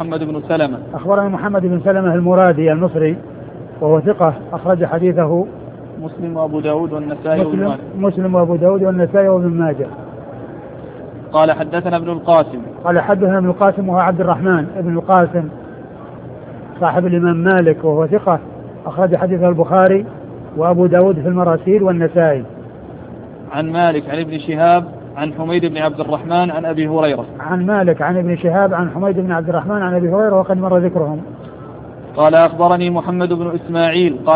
محمد بن سلمة. أخبرني محمد بن سلمة المرادي المصري وهو ثقة أخرج حديثه مسلم وأبو داود والنسائي وابن ماجه. مسلم وأبو داود والنسائي وابن ماجه. قال حدثنا ابن القاسم. قال حدثنا ابن القاسم وهو عبد الرحمن ابن القاسم صاحب الإمام مالك وهو ثقة أخرج حديثه البخاري وأبو داود في المراسيل والنسائي. عن مالك عن ابن شهاب عن حميد بن عبد الرحمن عن أبي هريرة. عن مالك عن ابن شهاب عن حميد بن عبد الرحمن عن أبي هريرة وقد مر ذكرهم. قال أخبرني محمد بن إسماعيل